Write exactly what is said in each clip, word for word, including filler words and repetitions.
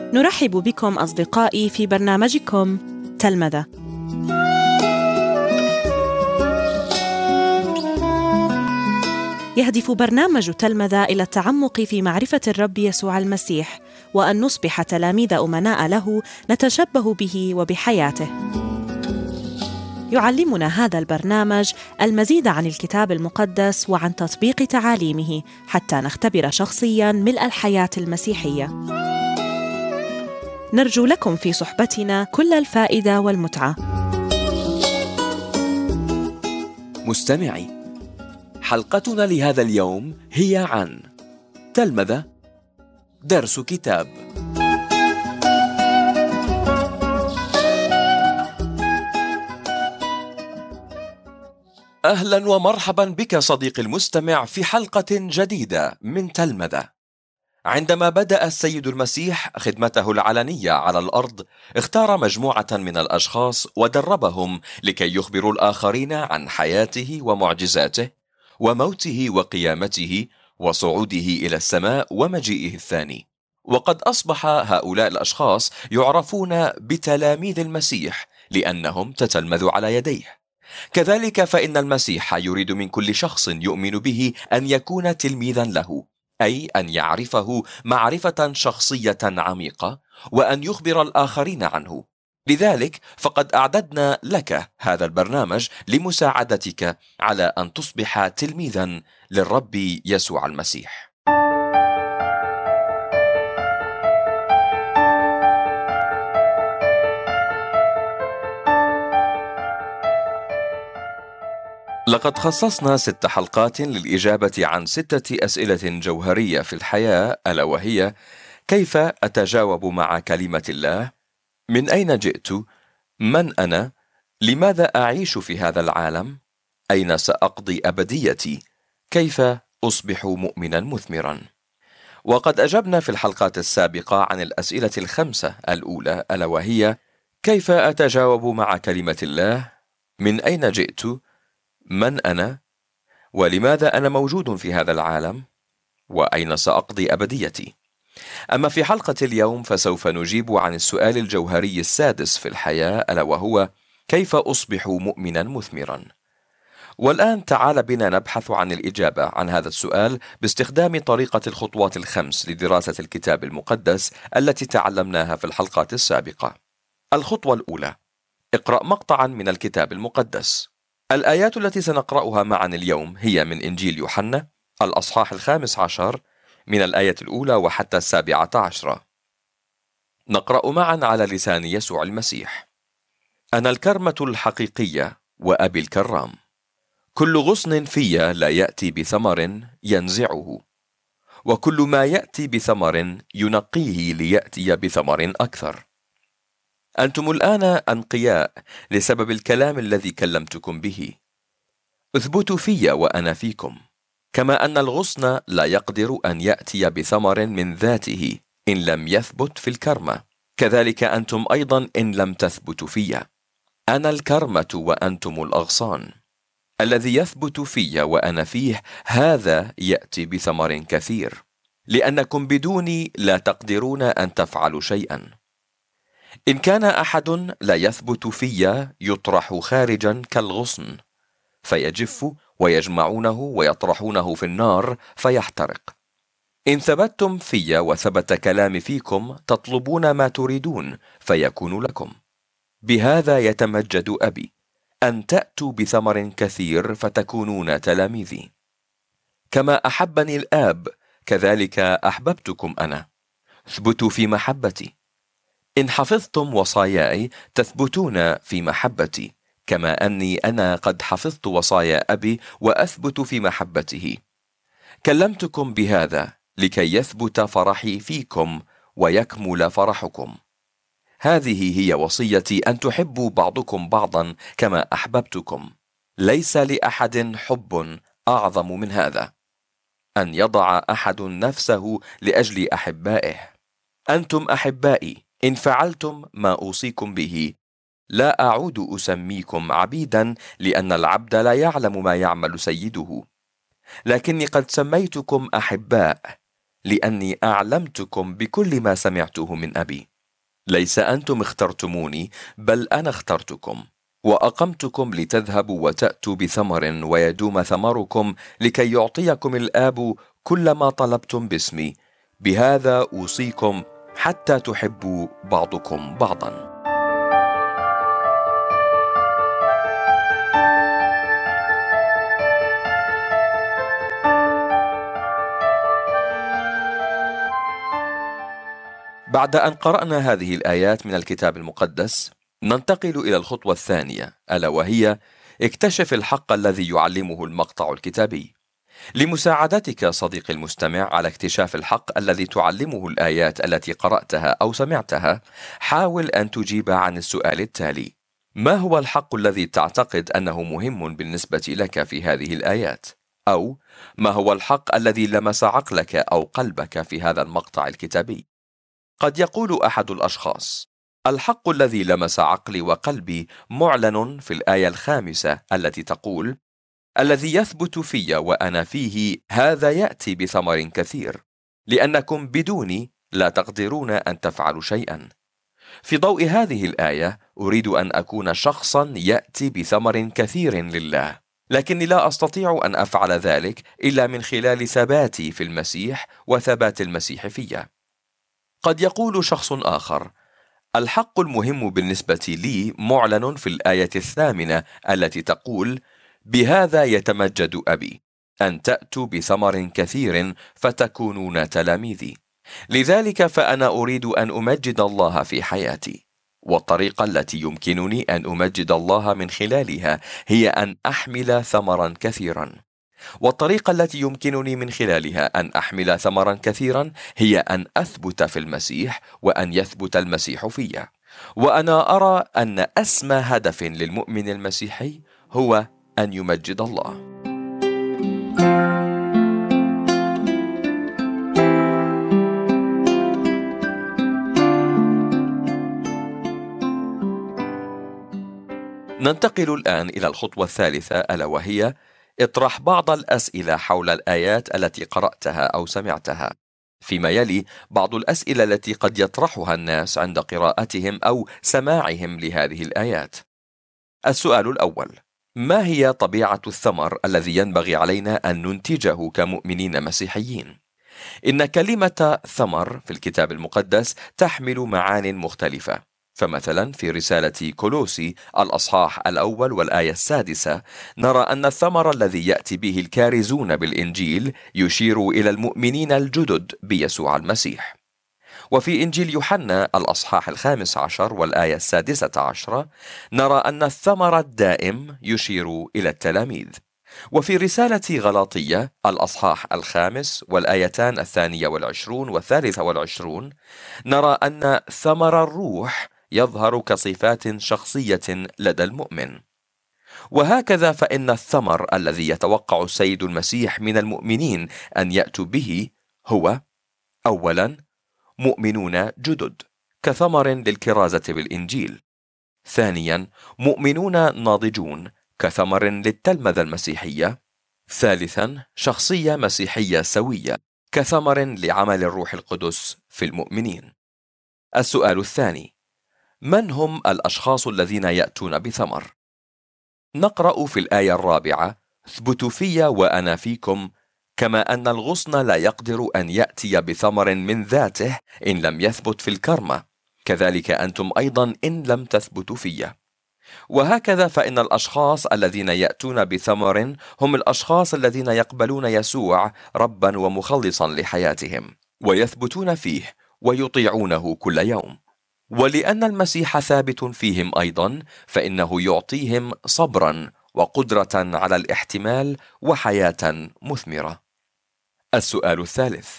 نرحب بكم أصدقائي في برنامجكم تلمذة. يهدف برنامج تلمذة إلى التعمق في معرفة الرب يسوع المسيح، وأن نصبح تلاميذ أمناء له نتشبه به وبحياته. يعلمنا هذا البرنامج المزيد عن الكتاب المقدس وعن تطبيق تعاليمه حتى نختبر شخصياً ملء الحياة المسيحية. نرجو لكم في صحبتنا كل الفائدة والمتعة. مستمعي، حلقتنا لهذا اليوم هي عن تلمذة، درس كتاب. أهلا ومرحبا بك صديقي المستمع في حلقة جديدة من تلمذة. عندما بدأ السيد المسيح خدمته العلنية على الأرض، اختار مجموعة من الأشخاص ودربهم لكي يخبروا الآخرين عن حياته ومعجزاته وموته وقيامته وصعوده إلى السماء ومجيئه الثاني. وقد أصبح هؤلاء الأشخاص يعرفون بتلاميذ المسيح لأنهم تتلمذوا على يديه. كذلك فإن المسيح يريد من كل شخص يؤمن به أن يكون تلميذا له، أي أن يعرفه معرفة شخصية عميقة وأن يخبر الآخرين عنه. لذلك فقد أعددنا لك هذا البرنامج لمساعدتك على أن تصبح تلميذا للرب يسوع المسيح. لقد خصصنا ست حلقات للإجابة عن ستة أسئلة جوهرية في الحياة، ألا وهي: كيف أتجاوب مع كلمة الله؟ من أين جئت؟ من أنا؟ لماذا أعيش في هذا العالم؟ أين سأقضي أبديتي؟ كيف أصبح مؤمنا مثمرا؟ وقد أجبنا في الحلقات السابقة عن الأسئلة الخمسة الأولى، ألا وهي: كيف أتجاوب مع كلمة الله؟ من أين جئت؟ من أنا؟ ولماذا أنا موجود في هذا العالم؟ وأين سأقضي أبديتي؟ أما في حلقة اليوم فسوف نجيب عن السؤال الجوهري السادس في الحياة، ألا وهو: كيف أصبح مؤمنا مثمرا؟ والآن تعال بنا نبحث عن الإجابة عن هذا السؤال باستخدام طريقة الخطوات الخمس لدراسة الكتاب المقدس التي تعلمناها في الحلقات السابقة. الخطوة الأولى: اقرأ مقطعا من الكتاب المقدس. الآيات التي سنقرأها معا اليوم هي من إنجيل يوحنا الأصحاح الخامس عشر من الآية الأولى وحتى السابعة عشرة. نقرأ معا على لسان يسوع المسيح: أنا الكرمة الحقيقية وأبي الكرام، كل غصن في لا يأتي بثمر ينزعه، وكل ما يأتي بثمر ينقيه ليأتي بثمر أكثر. أنتم الآن أنقياء لسبب الكلام الذي كلمتكم به. اثبتوا في وأنا فيكم، كما أن الغصن لا يقدر أن يأتي بثمر من ذاته إن لم يثبت في الكرمة، كذلك أنتم أيضا إن لم تثبتوا في. أنا الكرمة وأنتم الأغصان، الذي يثبت في وأنا فيه هذا يأتي بثمر كثير، لأنكم بدوني لا تقدرون أن تفعلوا شيئا. إن كان أحد لا يثبت في يطرح خارجا كالغصن فيجف، ويجمعونه ويطرحونه في النار فيحترق. إن ثبتتم في وثبت كلامي فيكم تطلبون ما تريدون فيكون لكم. بهذا يتمجد أبي، أن تأتوا بثمر كثير فتكونون تلاميذي. كما أحبني الآب كذلك أحببتكم أنا، اثبتوا في محبتي. إن حفظتم وصاياي تثبتون في محبتي، كما أني أنا قد حفظت وصايا أبي وأثبت في محبته. كلمتكم بهذا لكي يثبت فرحي فيكم ويكمل فرحكم. هذه هي وصيتي، أن تحبوا بعضكم بعضا كما أحببتكم. ليس لأحد حب أعظم من هذا، أن يضع أحد نفسه لأجل أحبائه. أنتم أحبائي إن فعلتم ما أوصيكم به. لا أعود أسميكم عبيدا، لأن العبد لا يعلم ما يعمل سيده، لكني قد سميتكم أحباء، لأني أعلمتكم بكل ما سمعته من أبي. ليس أنتم اخترتموني، بل أنا اخترتكم وأقمتكم لتذهبوا وتأتوا بثمر ويدوم ثمركم، لكي يعطيكم الآب كل ما طلبتم باسمي. بهذا أوصيكم، حتى تحبوا بعضكم بعضا. بعد أن قرأنا هذه الآيات من الكتاب المقدس، ننتقل إلى الخطوة الثانية، ألا وهي اكتشف الحق الذي يعلمه المقطع الكتابي. لمساعدتك صديقي المستمع على اكتشاف الحق الذي تعلمه الآيات التي قرأتها أو سمعتها، حاول أن تجيب عن السؤال التالي: ما هو الحق الذي تعتقد أنه مهم بالنسبة لك في هذه الآيات؟ أو ما هو الحق الذي لمس عقلك أو قلبك في هذا المقطع الكتابي؟ قد يقول أحد الأشخاص: الحق الذي لمس عقلي وقلبي معلن في الآية الخامسة التي تقول: الذي يثبت في وأنا فيه هذا يأتي بثمر كثير، لأنكم بدوني لا تقدرون أن تفعلوا شيئا. في ضوء هذه الآية أريد أن أكون شخصا يأتي بثمر كثير لله، لكني لا أستطيع أن أفعل ذلك إلا من خلال ثباتي في المسيح وثبات المسيح في. قد يقول شخص آخر: الحق المهم بالنسبة لي معلن في الآية الثامنة التي تقول: بهذا يتمجد أبي، أن تأتوا بثمر كثير فتكونون تلاميذي. لذلك فأنا أريد أن أمجد الله في حياتي، والطريقة التي يمكنني أن أمجد الله من خلالها هي أن أحمل ثمرا كثيرا. والطريقة التي يمكنني من خلالها أن أحمل ثمرا كثيرا هي أن أثبت في المسيح وأن يثبت المسيح في. وأنا أرى أن أسمى هدف للمؤمن المسيحي هو أن يمجد الله. ننتقل الآن إلى الخطوة الثالثة، ألا وهي اطرح بعض الأسئلة حول الآيات التي قرأتها أو سمعتها. فيما يلي بعض الأسئلة التي قد يطرحها الناس عند قراءتهم أو سماعهم لهذه الآيات. السؤال الأول: ما هي طبيعة الثمر الذي ينبغي علينا أن ننتجه كمؤمنين مسيحيين؟ إن كلمة ثمر في الكتاب المقدس تحمل معان مختلفة. فمثلا في رسالة كولوسي الأصحاح الأول والآية السادسة نرى أن الثمر الذي يأتي به الكارزون بالإنجيل يشير إلى المؤمنين الجدد بيسوع المسيح. وفي إنجيل يوحنا الأصحاح الخامس عشر والآية السادسة عشرة نرى أن الثمر الدائم يشير إلى التلاميذ. وفي رسالة غلاطية الأصحاح الخامس والآيتان الثانية والعشرون والثالثة والعشرون نرى أن ثمر الروح يظهر كصفات شخصية لدى المؤمن. وهكذا فإن الثمر الذي يتوقع السيد المسيح من المؤمنين أن يأتوا به هو: أولا، مؤمنون جدد كثمر للكرازة بالإنجيل. ثانيا، مؤمنون ناضجون كثمر للتلمذة المسيحية. ثالثا، شخصية مسيحية سوية كثمر لعمل الروح القدس في المؤمنين. السؤال الثاني: من هم الأشخاص الذين يأتون بثمر؟ نقرأ في الآية الرابعة: اثبتوا في وأنا فيكم، كما أن الغصن لا يقدر أن يأتي بثمر من ذاته إن لم يثبت في الكرمة، كذلك أنتم أيضا إن لم تثبتوا في. وهكذا فإن الأشخاص الذين يأتون بثمر هم الأشخاص الذين يقبلون يسوع ربا ومخلصا لحياتهم ويثبتون فيه ويطيعونه كل يوم. ولأن المسيح ثابت فيهم أيضا فإنه يعطيهم صبرا وقدرة على الاحتمال وحياة مثمرة. السؤال الثالث: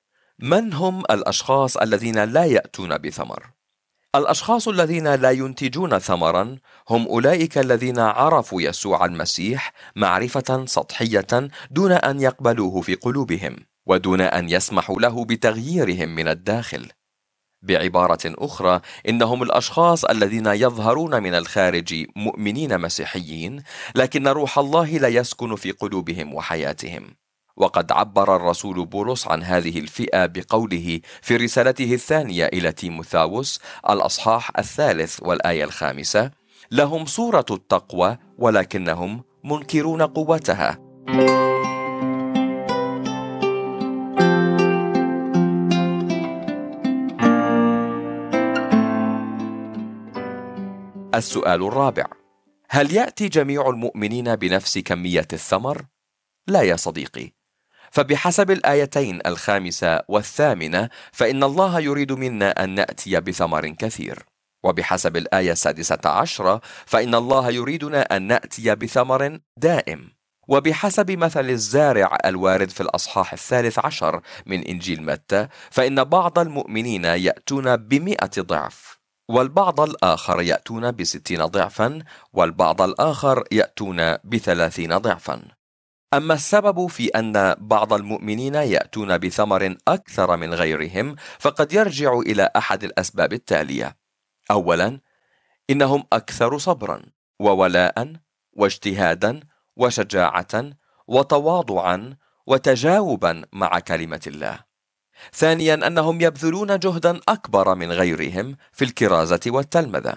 من هم الأشخاص الذين لا يأتون بثمر؟ الأشخاص الذين لا ينتجون ثمرا هم أولئك الذين عرفوا يسوع المسيح معرفة سطحية دون أن يقبلوه في قلوبهم ودون أن يسمحوا له بتغييرهم من الداخل. بعبارة أخرى، إنهم الأشخاص الذين يظهرون من الخارج مؤمنين مسيحيين، لكن روح الله لا يسكن في قلوبهم وحياتهم. وقد عبر الرسول بولس عن هذه الفئة بقوله في رسالته الثانية إلى تيموثاوس الأصحاح الثالث والآية الخامسة: لهم صورة التقوى ولكنهم منكرون قوتها. السؤال الرابع: هل يأتي جميع المؤمنين بنفس كمية الثمر؟ لا يا صديقي، فبحسب الآيتين الخامسة والثامنة فإن الله يريد منا أن نأتي بثمر كثير، وبحسب الآية السادسة عشرة فإن الله يريدنا أن نأتي بثمر دائم، وبحسب مثل الزارع الوارد في الأصحاح الثالث عشر من إنجيل متى فإن بعض المؤمنين يأتون بمئة ضعف، والبعض الآخر يأتون بستين ضعفا، والبعض الآخر يأتون بثلاثين ضعفا. أما السبب في أن بعض المؤمنين يأتون بثمر أكثر من غيرهم فقد يرجع إلى أحد الأسباب التالية: أولا، إنهم أكثر صبرا وولاء واجتهادا وشجاعة وتواضعا وتجاوبا مع كلمة الله. ثانيا، أنهم يبذلون جهدا أكبر من غيرهم في الكرازة والتلمذة.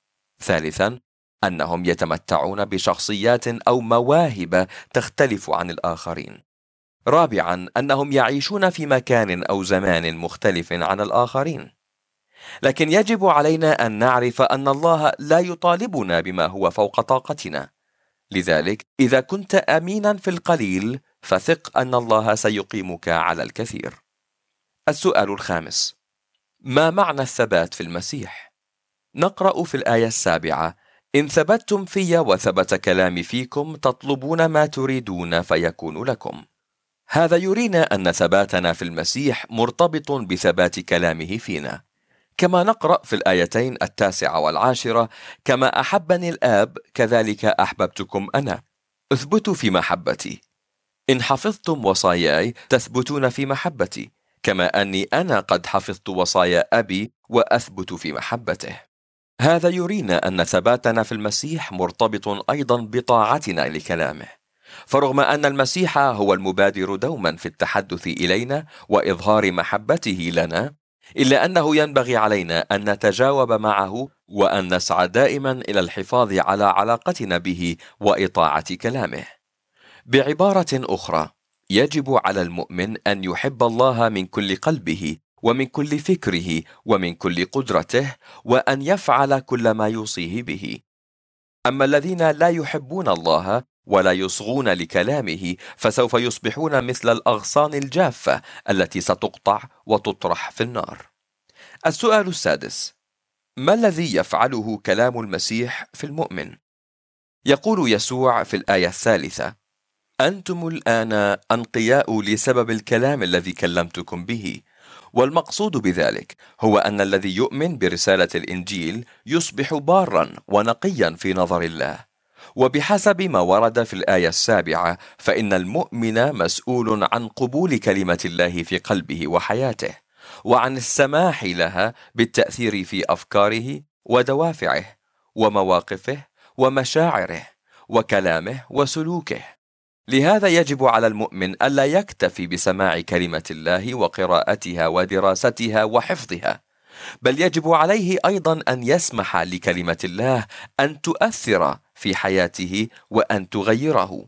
ثالثا، أنهم يتمتعون بشخصيات أو مواهب تختلف عن الآخرين. رابعا، أنهم يعيشون في مكان أو زمان مختلف عن الآخرين. لكن يجب علينا أن نعرف أن الله لا يطالبنا بما هو فوق طاقتنا، لذلك إذا كنت أمينا في القليل فثق أن الله سيقيمك على الكثير. السؤال الخامس: ما معنى الثبات في المسيح؟ نقرأ في الآية السابعة: إن ثبتتم في وثبت كلامي فيكم تطلبون ما تريدون فيكون لكم. هذا يرينا أن ثباتنا في المسيح مرتبط بثبات كلامه فينا، كما نقرأ في الآيتين التاسعة والعاشرة: كما أحبني الآب كذلك أحببتكم أنا، اثبتوا في محبتي. إن حفظتم وصاياي تثبتون في محبتي، كما أني أنا قد حفظت وصايا أبي وأثبت في محبته. هذا يرينا أن ثباتنا في المسيح مرتبط أيضا بطاعتنا لكلامه، فرغم أن المسيح هو المبادر دوما في التحدث إلينا وإظهار محبته لنا، إلا أنه ينبغي علينا أن نتجاوب معه وأن نسعى دائما إلى الحفاظ على علاقتنا به وإطاعة كلامه. بعبارة أخرى، يجب على المؤمن أن يحب الله من كل قلبه ومن كل فكره ومن كل قدرته، وأن يفعل كل ما يوصيه به. أما الذين لا يحبون الله ولا يصغون لكلامه فسوف يصبحون مثل الأغصان الجافة التي ستقطع وتطرح في النار. السؤال السادس: ما الذي يفعله كلام المسيح في المؤمن؟ يقول يسوع في الآية الثالثة: أنتم الآن أنقياء لسبب الكلام الذي كلمتكم به. والمقصود بذلك هو أن الذي يؤمن برسالة الإنجيل يصبح باراً ونقياً في نظر الله. وبحسب ما ورد في الآية السابعة فإن المؤمن مسؤول عن قبول كلمة الله في قلبه وحياته، وعن السماح لها بالتأثير في أفكاره ودوافعه ومواقفه ومشاعره وكلامه وسلوكه. لهذا يجب على المؤمن ألا يكتفي بسماع كلمة الله وقراءتها ودراستها وحفظها، بل يجب عليه أيضا أن يسمح لكلمة الله أن تؤثر في حياته وأن تغيره.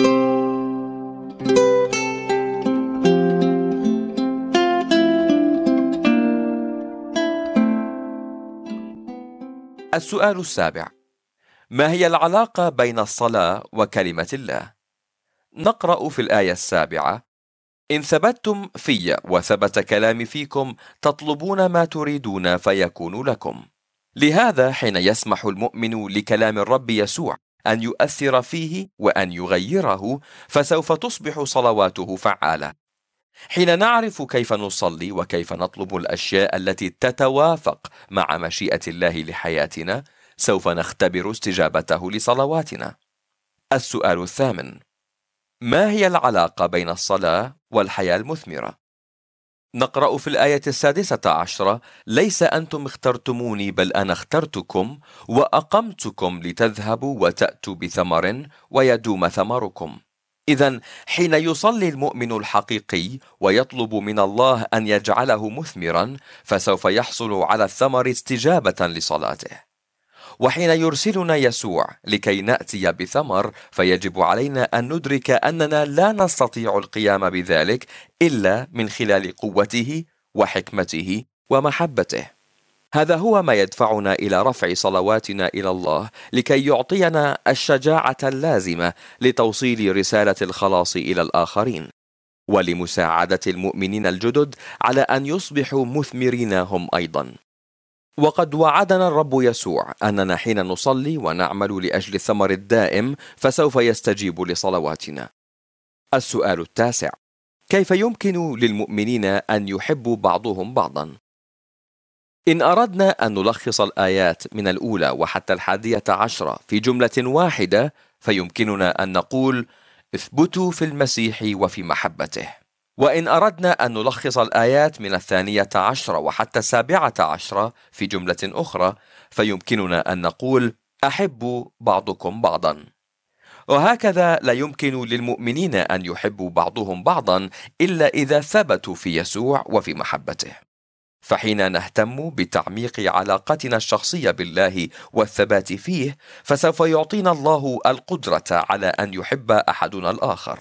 السؤال السابع: ما هي العلاقة بين الصلاة وكلمة الله؟ نقرأ في الآية السابعة: إن ثبتتم في وثبت كلامي فيكم تطلبون ما تريدون فيكون لكم. لهذا حين يسمح المؤمن لكلام الرب يسوع أن يؤثر فيه وأن يغيره فسوف تصبح صلواته فعالة. حين نعرف كيف نصلي وكيف نطلب الأشياء التي تتوافق مع مشيئة الله لحياتنا سوف نختبر استجابته لصلواتنا. السؤال الثامن: ما هي العلاقة بين الصلاة والحياة المثمرة؟ نقرأ في الآية السادسة عشرة: ليس أنتم اخترتموني بل أنا اخترتكم وأقمتكم لتذهبوا وتأتوا بثمر ويدوم ثمركم. إذن حين يصلي المؤمن الحقيقي ويطلب من الله أن يجعله مثمرا، فسوف يحصل على الثمر استجابة لصلاته. وحين يرسلنا يسوع لكي نأتي بثمر، فيجب علينا أن ندرك أننا لا نستطيع القيام بذلك إلا من خلال قوته وحكمته ومحبته. هذا هو ما يدفعنا إلى رفع صلواتنا إلى الله لكي يعطينا الشجاعة اللازمة لتوصيل رسالة الخلاص إلى الآخرين، ولمساعدة المؤمنين الجدد على أن يصبحوا مثمرين هم أيضا. وقد وعدنا الرب يسوع أننا حين نصلي ونعمل لأجل الثمر الدائم فسوف يستجيب لصلواتنا. السؤال التاسع: كيف يمكن للمؤمنين أن يحبوا بعضهم بعضا؟ إن أردنا أن نلخص الآيات من الأولى وحتى الحادية عشرة في جملة واحدة، فيمكننا أن نقول: اثبتوا في المسيح وفي محبته. وإن أردنا أن نلخص الآيات من الثانية عشرة وحتى السابعة عشرة في جملة أخرى، فيمكننا أن نقول: أحبوا بعضكم بعضا. وهكذا لا يمكن للمؤمنين أن يحبوا بعضهم بعضا إلا إذا ثبتوا في يسوع وفي محبته. فحين نهتم بتعميق علاقتنا الشخصية بالله والثبات فيه، فسوف يعطينا الله القدرة على أن يحب أحدنا الآخر.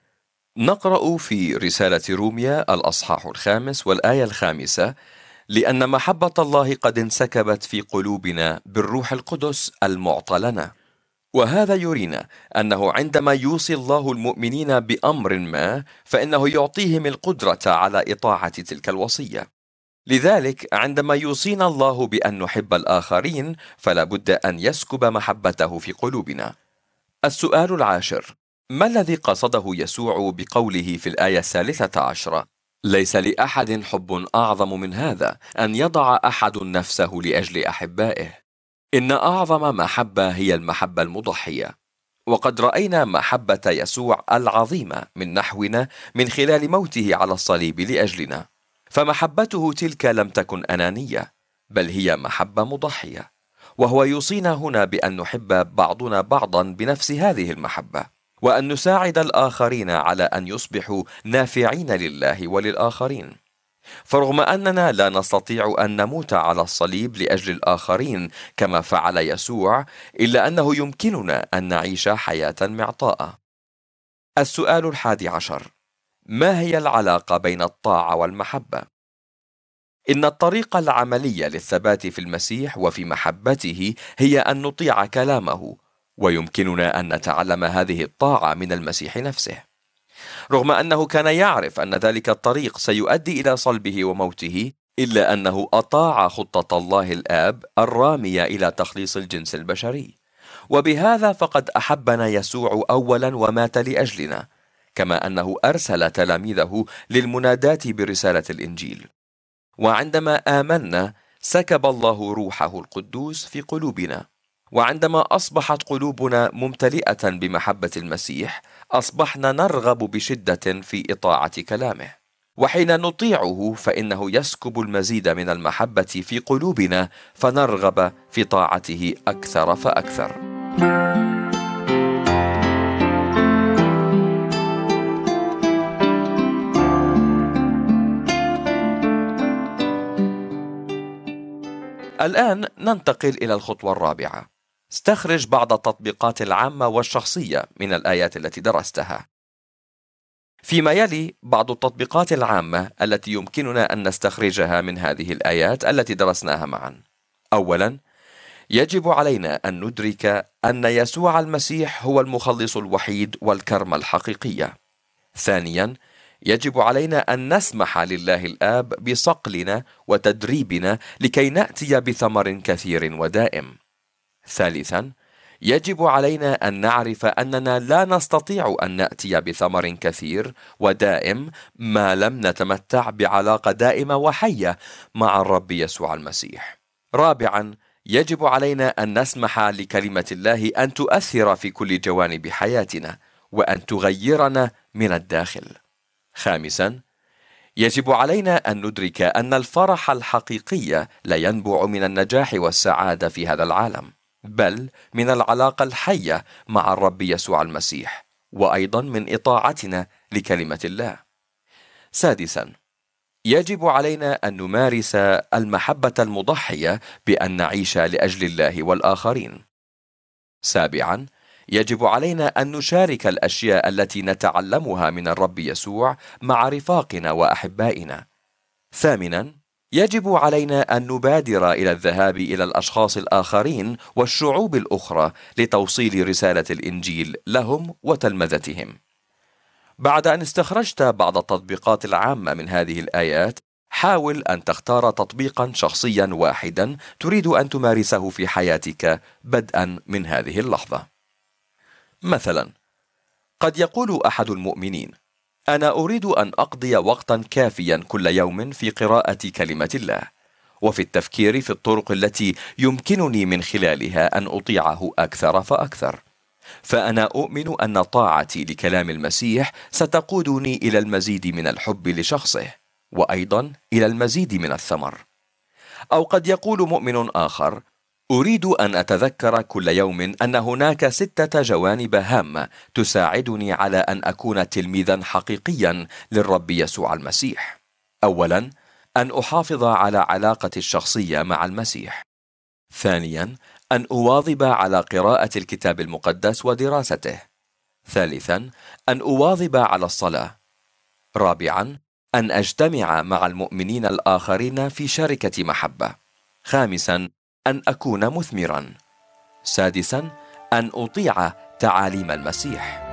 نقرأ في رسالة روميا الأصحاح الخامس والآية الخامسة: لأن محبة الله قد انسكبت في قلوبنا بالروح القدس المعطى لنا. وهذا يرينا أنه عندما يوصي الله المؤمنين بأمر ما، فإنه يعطيهم القدرة على إطاعة تلك الوصية. لذلك عندما يوصينا الله بأن نحب الآخرين، فلا بد أن يسكب محبته في قلوبنا. السؤال العاشر: ما الذي قصده يسوع بقوله في الآية الثالثة عشرة: ليس لأحد حب أعظم من هذا أن يضع أحد نفسه لأجل أحبائه؟ إن أعظم محبة هي المحبة المضحية، وقد رأينا محبة يسوع العظيمة من نحونا من خلال موته على الصليب لأجلنا. فمحبته تلك لم تكن أنانية، بل هي محبة مضحية، وهو يوصينا هنا بأن نحب بعضنا بعضا بنفس هذه المحبة، وأن نساعد الآخرين على أن يصبحوا نافعين لله وللآخرين. فرغم أننا لا نستطيع أن نموت على الصليب لأجل الآخرين كما فعل يسوع، إلا أنه يمكننا أن نعيش حياة معطاءة. السؤال الحادي عشر: ما هي العلاقة بين الطاعة والمحبة؟ إن الطريقة العملية للثبات في المسيح وفي محبته هي أن نطيع كلامه، ويمكننا أن نتعلم هذه الطاعة من المسيح نفسه. رغم أنه كان يعرف أن ذلك الطريق سيؤدي إلى صلبه وموته، إلا أنه أطاع خطة الله الآب الرامية إلى تخليص الجنس البشري. وبهذا فقد أحبنا يسوع أولا ومات لأجلنا، كما أنه أرسل تلاميذه للمناداة برسالة الإنجيل. وعندما آمنا سكب الله روحه القدوس في قلوبنا، وعندما أصبحت قلوبنا ممتلئة بمحبة المسيح، أصبحنا نرغب بشدة في إطاعة كلامه. وحين نطيعه فإنه يسكب المزيد من المحبة في قلوبنا، فنرغب في طاعته أكثر فأكثر. الآن ننتقل إلى الخطوة الرابعة. استخرج بعض التطبيقات العامة والشخصية من الآيات التي درستها. فيما يلي بعض التطبيقات العامة التي يمكننا أن نستخرجها من هذه الآيات التي درسناها معا. أولا، يجب علينا أن ندرك أن يسوع المسيح هو المخلص الوحيد والكرمة الحقيقية. ثانيا، يجب علينا أن نسمح لله الآب بصقلنا وتدريبنا لكي نأتي بثمر كثير ودائم. ثالثا، يجب علينا أن نعرف أننا لا نستطيع أن نأتي بثمر كثير ودائم ما لم نتمتع بعلاقة دائمة وحية مع الرب يسوع المسيح. رابعا، يجب علينا أن نسمح لكلمة الله أن تؤثر في كل جوانب حياتنا وأن تغيرنا من الداخل. خامسا، يجب علينا أن ندرك أن الفرح الحقيقي لا ينبع من النجاح والسعادة في هذا العالم، بل من العلاقة الحية مع الرب يسوع المسيح، وأيضا من إطاعتنا لكلمة الله. سادسا، يجب علينا أن نمارس المحبة المضحية بأن نعيش لأجل الله والآخرين. سابعا، يجب علينا أن نشارك الأشياء التي نتعلمها من الرب يسوع مع رفاقنا وأحبائنا. ثامنا، يجب علينا أن نبادر إلى الذهاب إلى الأشخاص الآخرين والشعوب الأخرى لتوصيل رسالة الإنجيل لهم وتلمذتهم. بعد أن استخرجت بعض التطبيقات العامة من هذه الآيات، حاول أن تختار تطبيقا شخصيا واحدا تريد أن تمارسه في حياتك بدءا من هذه اللحظة. مثلا، قد يقول أحد المؤمنين: أنا أريد أن أقضي وقتا كافيا كل يوم في قراءة كلمة الله، وفي التفكير في الطرق التي يمكنني من خلالها أن أطيعه أكثر فأكثر. فأنا أؤمن أن طاعتي لكلام المسيح ستقودني إلى المزيد من الحب لشخصه، وأيضا إلى المزيد من الثمر. أو قد يقول مؤمن آخر: أريد أن أتذكر كل يوم أن هناك ستة جوانب هامة تساعدني على أن أكون تلميذا حقيقيا للرب يسوع المسيح. أولا، أن أحافظ على علاقتي الشخصية مع المسيح. ثانيا، أن أواظب على قراءة الكتاب المقدس ودراسته. ثالثا، أن أواظب على الصلاة. رابعا، أن أجتمع مع المؤمنين الآخرين في شركة محبة. خامسا، أن أكون مثمرا. سادسا، أن أطيع تعاليم المسيح.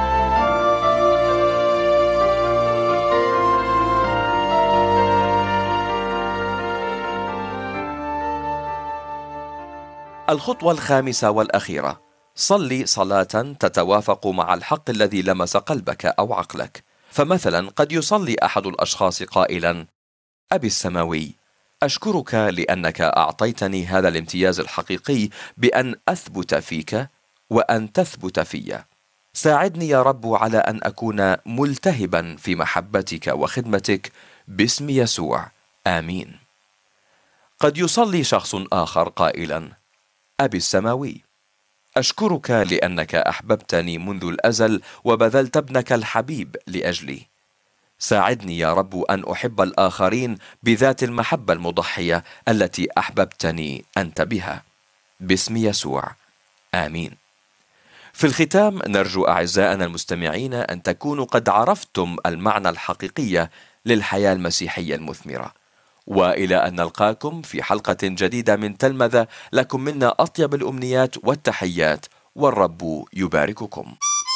الخطوة الخامسة والأخيرة: صلي صلاة تتوافق مع الحق الذي لمس قلبك أو عقلك. فمثلا، قد يصلي أحد الأشخاص قائلا: أبي السماوي، أشكرك لأنك أعطيتني هذا الامتياز الحقيقي بأن أثبت فيك وأن تثبت في. ساعدني يا رب على أن أكون ملتهبا في محبتك وخدمتك باسم يسوع، آمين. قد يصلي شخص آخر قائلا: أبي السماوي، أشكرك لأنك أحببتني منذ الأزل وبذلت ابنك الحبيب لأجلي. ساعدني يا رب أن أحب الآخرين بذات المحبة المضحية التي أحببتني أنت بها، باسم يسوع، آمين. في الختام، نرجو أعزائنا المستمعين أن تكونوا قد عرفتم المعنى الحقيقي للحياة المسيحية المثمرة. وإلى أن نلقاكم في حلقة جديدة من تلمذة، لكم منا أطيب الأمنيات والتحيات، والرب يبارككم.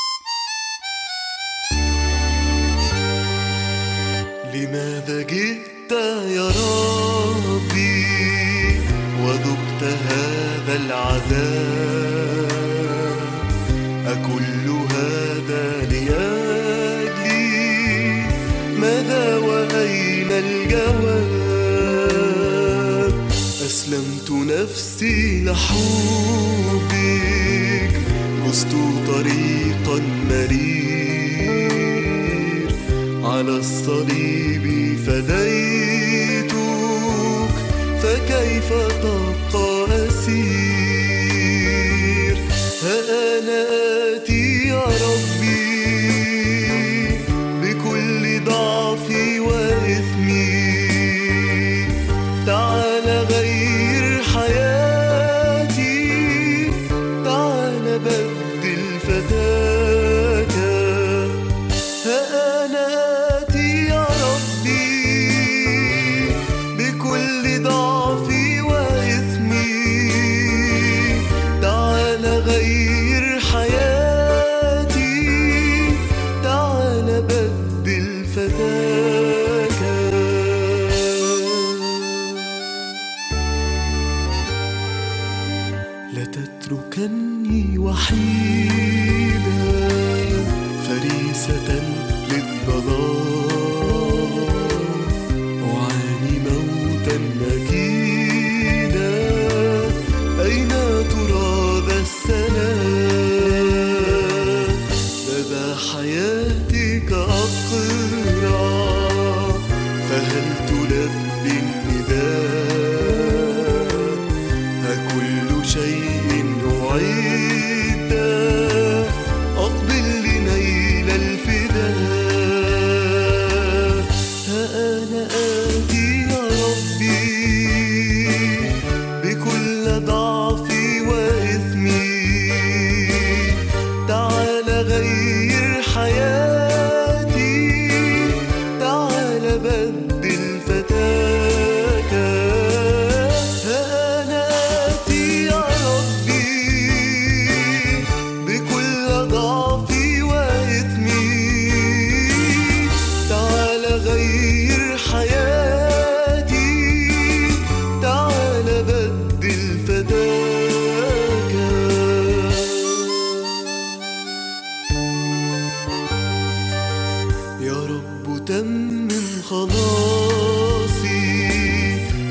لماذا جئت يا ربي وذقت هذا العذاب؟ أكل هذا لأجلي؟ ماذا وأين الجواب؟ أسلمت نفسي لحبك، جزت طريقا مرير، على الصليب فديتك، فكيف تبقى أسير؟ ها أنا آتي يا ربي بكل ضعفي وإثمي، تعال غير حياتي، تعال بدل فتاك. ها أنا آتي يا ربي بكل ضعفي وإثمي، تعال غير حياتي، تعال بدل فتاك. لا تتركني وحيدا فريسة للضلال، أعاني موتا أكيدا، أين ترى ذا السلام؟ باب حياتك أقرع، فهل تلبي النداء؟ ها كل شيء أعد، أقبل لنيل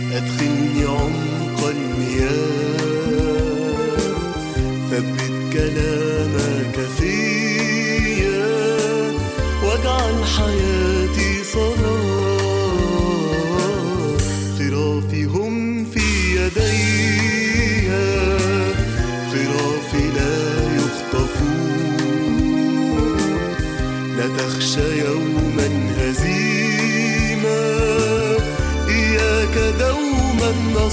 أدخلني عمق المياه، ثبت كلامك فيا، واجعل حياتي صلاة. خرافي هم في يدي، خرافي لا يخطفون. لا تخشى يوما هزيمة، إياك دوما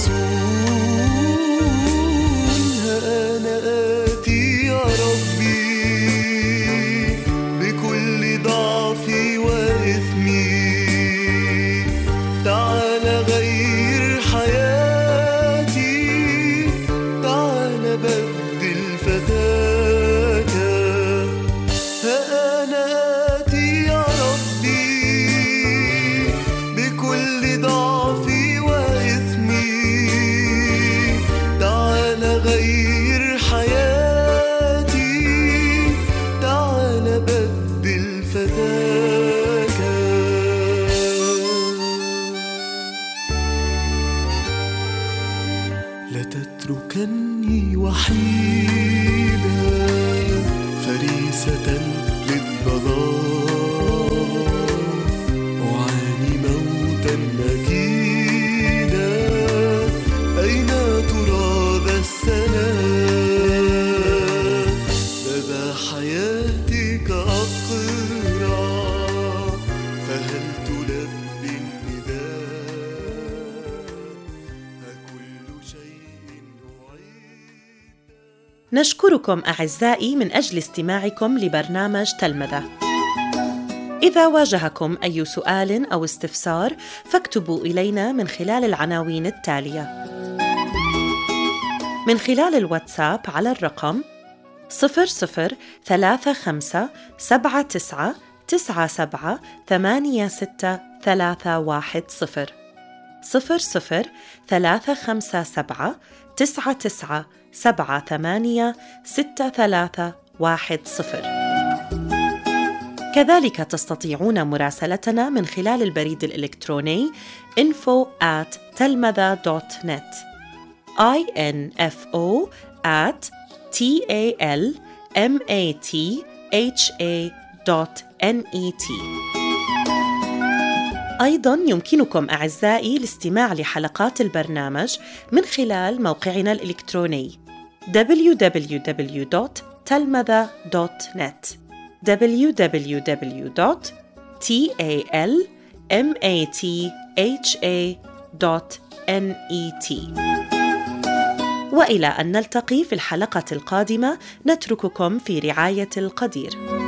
نصون. ها أنا آتي يا ربي بكل ضعفي وإثمي، تعال غير حياتي، تعال بدل فتاك. ها أنا آتي يا ربي بكل ضعفي وإثمي، تعال غير حياتي، تعال بدل فتاك. لا تتركني وحيدا، فريسة للضلال، أعاني موتا أكيدا. أين ترى ذا السلام؟ باب حياتك أقرع، فهل تلبي النداء؟ كل شيء أعيد. نشكركم أعزائي من أجل استماعكم لبرنامج تلمذة. إذا واجهكم أي سؤال أو استفسار فاكتبوا إلينا من خلال العناوين التالية: من خلال الواتساب على الرقم صفر صفر ثلاثة خمسة سبعة تسعة تسعة سبعة ثمانية ستة ثلاثة واحد صفر صفر صفر ثلاثة خمسة سبعة تسعة تسعة سبعة ثمانية ستة ثلاثة واحد صفر. كذلك تستطيعون مراسلتنا من خلال البريد الإلكتروني info at telmatha dot net info at talmatha dot net. أيضاً يمكنكم أعزائي الاستماع لحلقات البرنامج من خلال موقعنا الإلكتروني دبليو دبليو دبليو دوت telmatha دوت net دبليو دبليو دبليو دوت talmatha دوت net. وإلى أن نلتقي في الحلقة القادمة، نترككم في رعاية القدير.